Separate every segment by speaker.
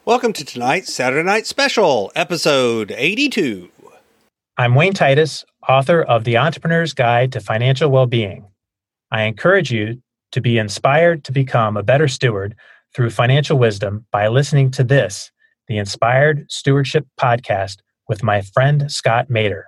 Speaker 1: Welcome to tonight's Saturday Night Special, episode 82.
Speaker 2: I'm Wayne Titus, author of The Entrepreneur's Guide to Financial Well-Being. I encourage you to be inspired to become a better steward through financial wisdom by listening to this, the Inspired Stewardship Podcast with my friend Scott Mader.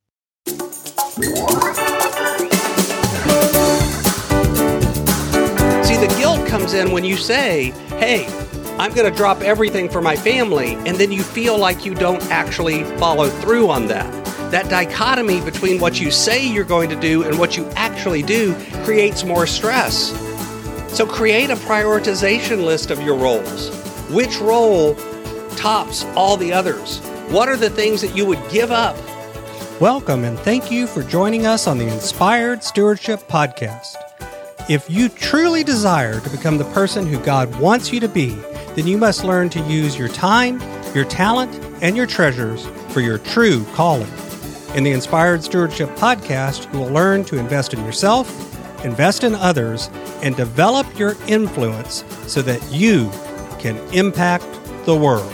Speaker 1: See, the guilt comes in when you say, hey, I'm going to drop everything for my family, and then you feel like you don't actually follow through on that. That dichotomy between what you say you're going to do and what you actually do creates more stress. So create a prioritization list of your roles. Which role tops all the others? What are the things that you would give up?
Speaker 3: Welcome and thank you for joining us on the Inspired Stewardship Podcast. If you truly desire to become the person who God wants you to be, then you must learn to use your time, your talent, and your treasures for your true calling. In the Inspired Stewardship Podcast, you will learn to invest in yourself, invest in others, and develop your influence so that you can impact the world.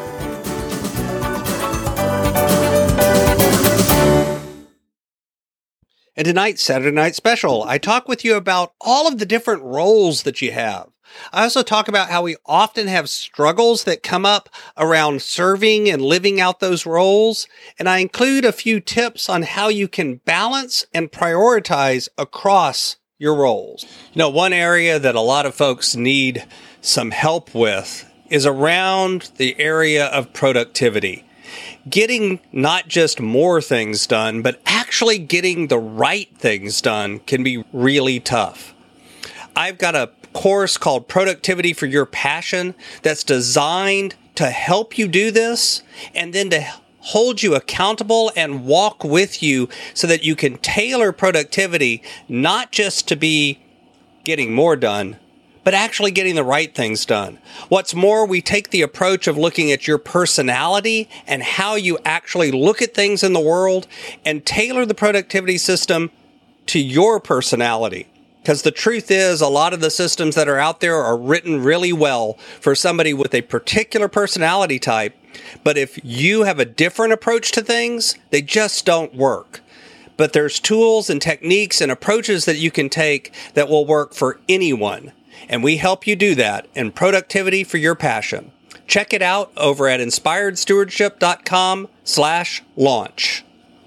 Speaker 1: In tonight's Saturday Night Special, I talk with you about all of the different roles that you have. I also talk about how we often have struggles that come up around serving and living out those roles, and I include a few tips on how you can balance and prioritize across your roles. One area that a lot of folks need some help with is around the area of productivity. Getting not just more things done, but actually getting the right things done can be really tough. I've got a course called Productivity for Your Passion that's designed to help you do this and then to hold you accountable and walk with you so that you can tailor productivity not just to be getting more done, but actually getting the right things done. What's more, we take the approach of looking at your personality and how you actually look at things in the world and tailor the productivity system to your personality. Because the truth is, a lot of the systems that are out there are written really well for somebody with a particular personality type. But if you have a different approach to things, they just don't work. But there's tools and techniques and approaches that you can take that will work for anyone. And we help you do that in Productivity for Your Passion. Check it out over at inspiredstewardship.com/launch.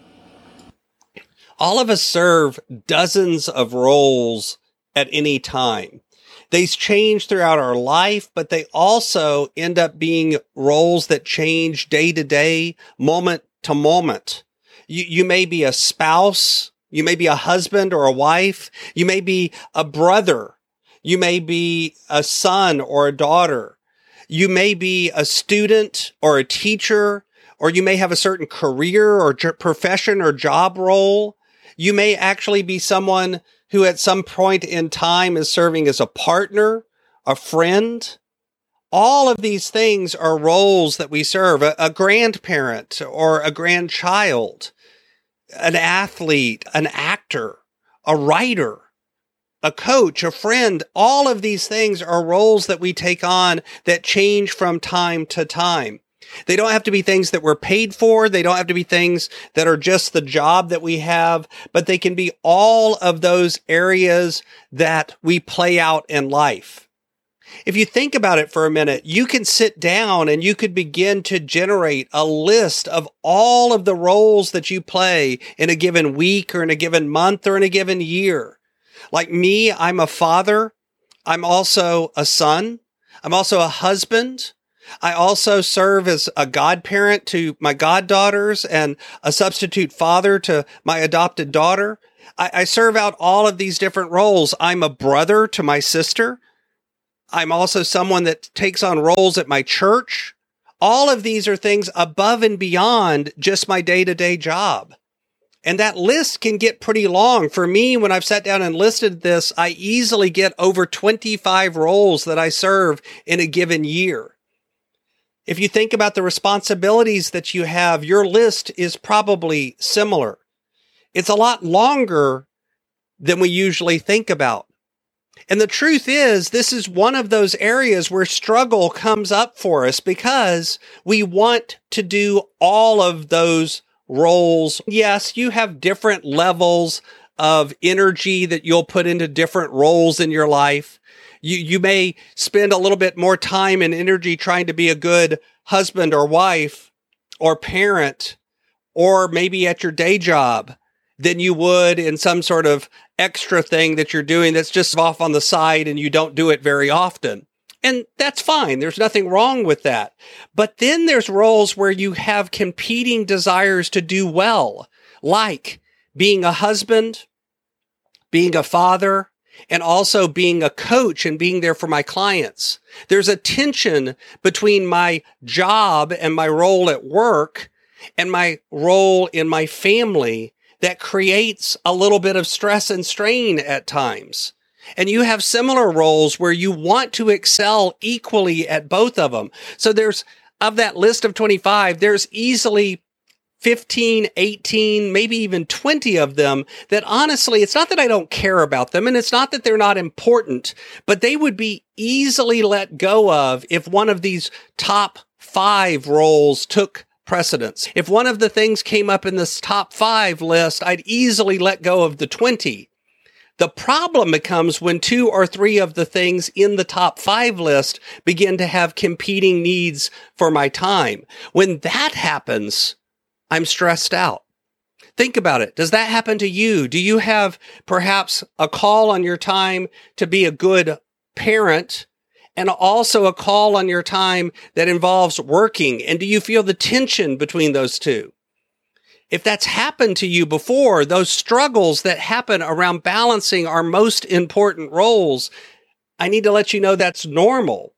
Speaker 1: All of us serve dozens of roles at any time. They change throughout our life, but they also end up being roles that change day to day, moment to moment. You may be a spouse. You may be a husband or a wife. You may be a brother. You may be a son or a daughter. You may be a student or a teacher, or you may have a certain career or profession or job role. You may actually be someone who at some point in time is serving as a partner, a friend. All of these things are roles that we serve. A grandparent or a grandchild, an athlete, an actor, a writer, a coach, a friend. All of these things are roles that we take on that change from time to time. They don't have to be things that we're paid for. They don't have to be things that are just the job that we have, but they can be all of those areas that we play out in life. If you think about it for a minute, you can sit down and you could begin to generate a list of all of the roles that you play in a given week or in a given month or in a given year. Like me, I'm a father. I'm also a son. I'm also a husband. I also serve as a godparent to my goddaughters and a substitute father to my adopted daughter. I serve out all of these different roles. I'm a brother to my sister. I'm also someone that takes on roles at my church. All of these are things above and beyond just my day-to-day job. And that list can get pretty long. For me, when I've sat down and listed this, I easily get over 25 roles that I serve in a given year. If you think about the responsibilities that you have, your list is probably similar. It's a lot longer than we usually think about. And the truth is, this is one of those areas where struggle comes up for us because we want to do all of those roles. Yes, you have different levels of energy that you'll put into different roles in your life. You may spend a little bit more time and energy trying to be a good husband or wife or parent, or maybe at your day job, than you would in some sort of extra thing that you're doing that's just off on the side and you don't do it very often. And that's fine. There's nothing wrong with that. But then there's roles where you have competing desires to do well, like being a husband, being a father, and also being a coach and being there for my clients. There's a tension between my job and my role at work and my role in my family that creates a little bit of stress and strain at times. And you have similar roles where you want to excel equally at both of them. So of that list of 25, there's easily 15, 18, maybe even 20 of them that honestly, it's not that I don't care about them and it's not that they're not important, but they would be easily let go of if one of these top 5 roles took precedence. If one of the things came up in this top 5 list, I'd easily let go of the 20. The problem becomes when 2 or 3 of the things in the top 5 list begin to have competing needs for my time. When that happens, I'm stressed out. Think about it. Does that happen to you? Do you have perhaps a call on your time to be a good parent and also a call on your time that involves working? And do you feel the tension between those two? If that's happened to you before, those struggles that happen around balancing our most important roles, I need to let you know that's normal.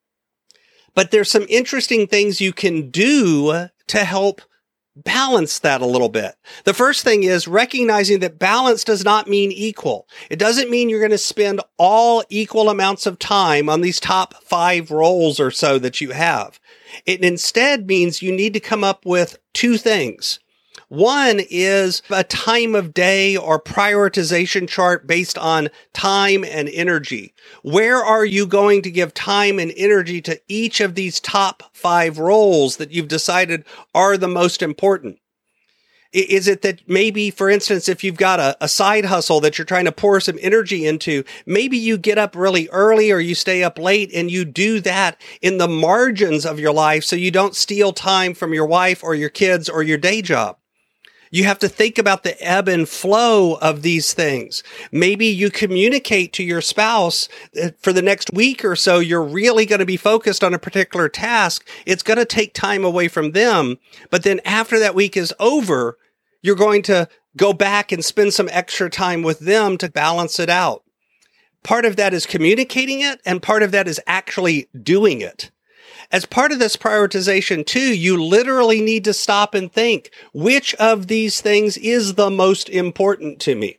Speaker 1: But there's some interesting things you can do to help balance that a little bit. The first thing is recognizing that balance does not mean equal. It doesn't mean you're going to spend all equal amounts of time on these top 5 roles or so that you have. It instead means you need to come up with 2 things. One is a time of day or prioritization chart based on time and energy. Where are you going to give time and energy to each of these top 5 roles that you've decided are the most important? Is it that maybe, for instance, if you've got a side hustle that you're trying to pour some energy into, maybe you get up really early or you stay up late and you do that in the margins of your life so you don't steal time from your wife or your kids or your day job? You have to think about the ebb and flow of these things. Maybe you communicate to your spouse that for the next week or so, you're really going to be focused on a particular task. It's going to take time away from them. But then after that week is over, you're going to go back and spend some extra time with them to balance it out. Part of that is communicating it, and part of that is actually doing it. As part of this prioritization too, you literally need to stop and think, which of these things is the most important to me?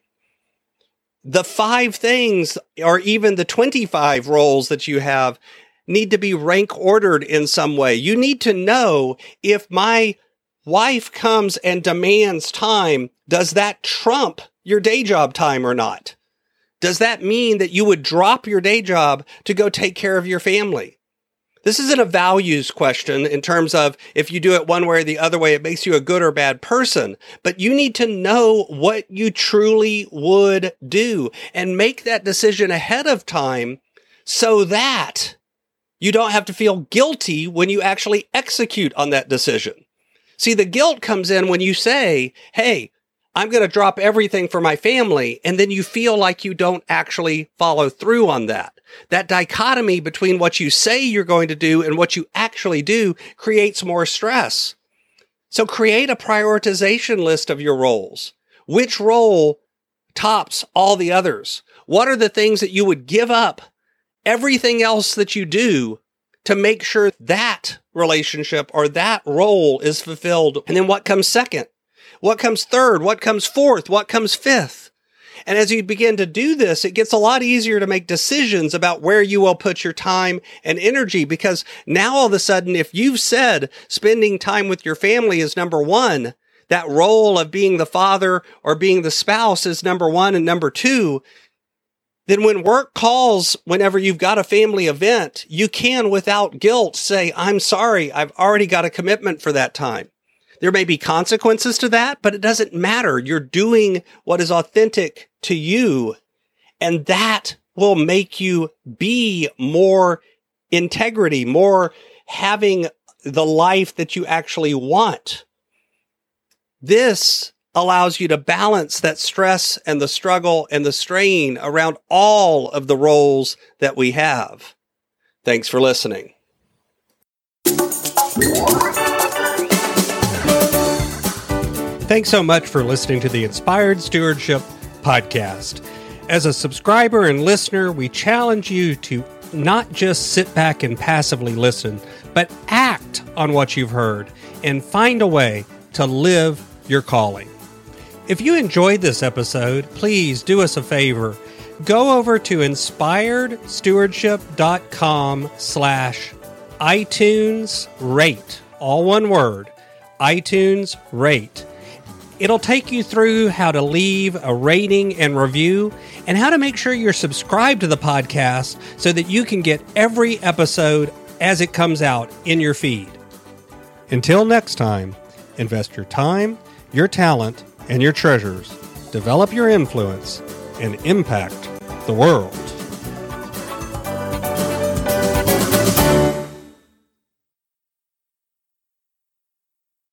Speaker 1: The 5 things, or even the 25 roles that you have, need to be rank ordered in some way. You need to know if my wife comes and demands time, does that trump your day job time or not? Does that mean that you would drop your day job to go take care of your family? This isn't a values question in terms of if you do it one way or the other way, it makes you a good or bad person. But you need to know what you truly would do and make that decision ahead of time so that you don't have to feel guilty when you actually execute on that decision. See, the guilt comes in when you say, hey, I'm going to drop everything for my family, and then you feel like you don't actually follow through on that. That dichotomy between what you say you're going to do and what you actually do creates more stress. So create a prioritization list of your roles. Which role tops all the others? What are the things that you would give up everything else that you do to make sure that relationship or that role is fulfilled? And then what comes second? What comes third? What comes fourth? What comes fifth? And as you begin to do this, it gets a lot easier to make decisions about where you will put your time and energy, because now all of a sudden, if you've said spending time with your family is number 1, that role of being the father or being the spouse is number 1 and number 2, then when work calls, whenever you've got a family event, you can, without guilt, say, I'm sorry, I've already got a commitment for that time. There may be consequences to that, but it doesn't matter. You're doing what is authentic to you, and that will make you be more integrity, more having the life that you actually want. This allows you to balance that stress and the struggle and the strain around all of the roles that we have. Thanks for listening.
Speaker 3: Thanks so much for listening to the Inspired Stewardship Podcast. As a subscriber and listener, we challenge you to not just sit back and passively listen, but act on what you've heard and find a way to live your calling. If you enjoyed this episode, please do us a favor. Go over to inspiredstewardship.com/iTunes rate, all one word, iTunes rate. It'll take you through how to leave a rating and review and how to make sure you're subscribed to the podcast so that you can get every episode as it comes out in your feed. Until next time, invest your time, your talent, and your treasures. Develop your influence and impact the world.